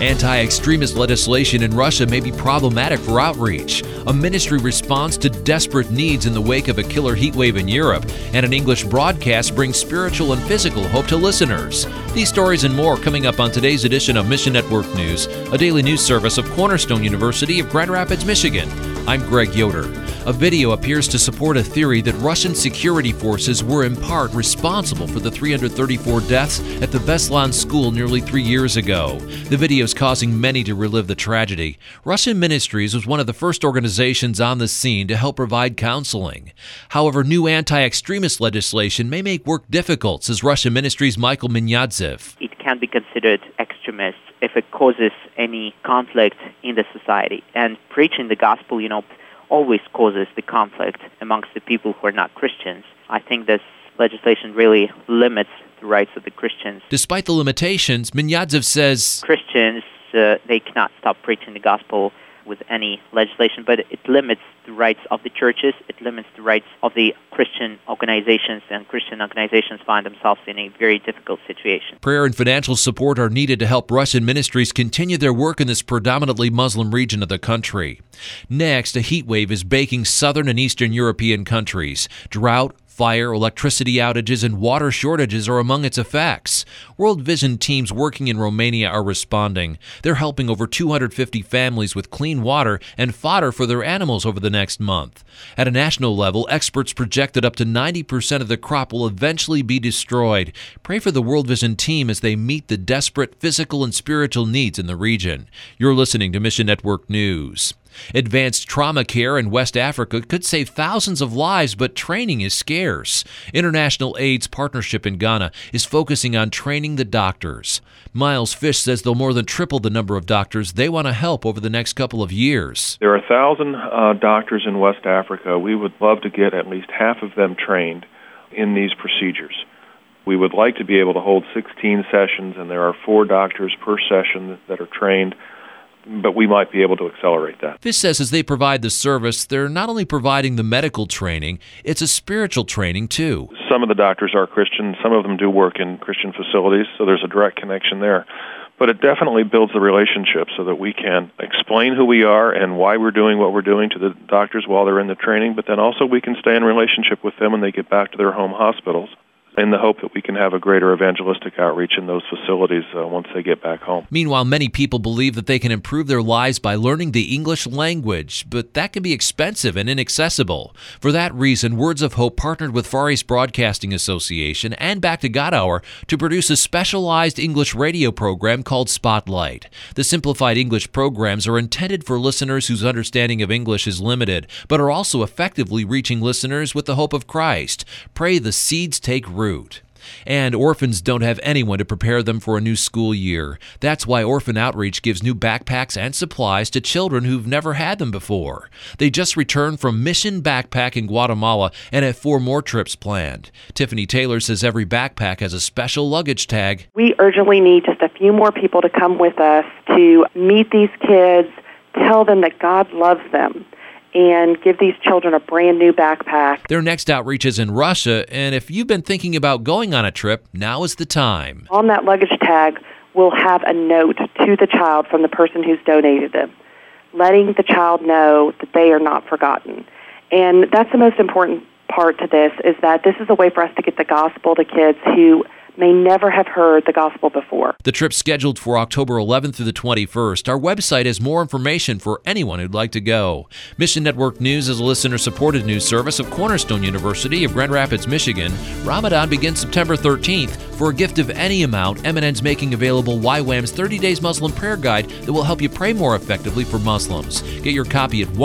Anti-extremist legislation in Russia may be problematic for outreach. A ministry responds to desperate needs in the wake of a killer heat wave in Europe. And an English broadcast brings spiritual and physical hope to listeners. These stories and more coming up on today's edition of Mission Network News, a daily news service of Cornerstone University of Grand Rapids, Michigan. I'm Greg Yoder. A video appears to support a theory that Russian security forces were in part responsible for the 334 deaths at the Beslan school nearly 3 years ago. The video is causing many to relive the tragedy. Russian Ministries was one of the first organizations on the scene to help provide counseling. However, new anti-extremist legislation may make work difficult, says Russian Ministries' Michael Minyadzev. It can be considered extremist if it causes any conflict in the society. And preaching the gospel, always causes the conflict amongst the people who are not Christians. I think this legislation really limits the rights of the Christians. Despite the limitations, Minyadzev says Christians, they cannot stop preaching the gospel with any legislation, but it limits the rights of the churches, it limits the rights of the Christian organizations, and Christian organizations find themselves in a very difficult situation. Prayer and financial support are needed to help Russian ministries continue their work in this predominantly Muslim region of the country. Next, a heat wave is baking southern and eastern European countries. Drought, fire, electricity outages, and water shortages are among its effects. World Vision teams working in Romania are responding. They're helping over 250 families with clean water and fodder for their animals over the next month. At a national level, experts project that up to 90% of the crop will eventually be destroyed. Pray for the World Vision team as they meet the desperate physical and spiritual needs in the region. You're listening to Mission Network News. Advanced trauma care in West Africa could save thousands of lives, but training is scarce. International AIDS Partnership in Ghana is focusing on training the doctors. Miles Fish says they'll more than triple the number of doctors they want to help over the next couple of years. There are 1,000 doctors in West Africa. We would love to get at least half of them trained in these procedures. We would like to be able to hold 16 sessions, and there are 4 doctors per session that are trained, but we might be able to accelerate that. Fish says as they provide the service, they're not only providing the medical training, it's a spiritual training too. Some of the doctors are Christian, some of them do work in Christian facilities, so there's a direct connection there. But it definitely builds the relationship so that we can explain who we are and why we're doing what we're doing to the doctors while they're in the training, but then also we can stay in relationship with them when they get back to their home hospitals, in the hope that we can have a greater evangelistic outreach in those facilities once they get back home. Meanwhile, many people believe that they can improve their lives by learning the English language, but that can be expensive and inaccessible. For that reason, Words of Hope partnered with Far East Broadcasting Association and Back to God Hour to produce a specialized English radio program called Spotlight. The simplified English programs are intended for listeners whose understanding of English is limited, but are also effectively reaching listeners with the hope of Christ. Pray the seeds take root. And orphans don't have anyone to prepare them for a new school year. That's why Orphan Outreach gives new backpacks and supplies to children who've never had them before. They just returned from Mission Backpack in Guatemala and have 4 more trips planned. Tiffany Taylor says every backpack has a special luggage tag. We urgently need just a few more people to come with us to meet these kids, tell them that God loves them, and give these children a brand new backpack. Their next outreach is in Russia, and if you've been thinking about going on a trip, now is the time. On that luggage tag, we'll have a note to the child from the person who's donated them, letting the child know that they are not forgotten. And that's the most important part to this, is that this is a way for us to get the gospel to kids who may never have heard the gospel before. The trip's scheduled for October 11th through the 21st. Our website has more information for anyone who'd like to go. Mission Network News is a listener-supported news service of Cornerstone University of Grand Rapids, Michigan. Ramadan begins September 13th. For a gift of any amount, M&N's making available YWAM's 30 Days Muslim Prayer Guide that will help you pray more effectively for Muslims. Get your copy at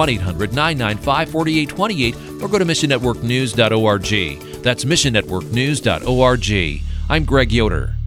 1-800-995-4828 or go to missionnetworknews.org. That's missionnetworknews.org. I'm Greg Yoder.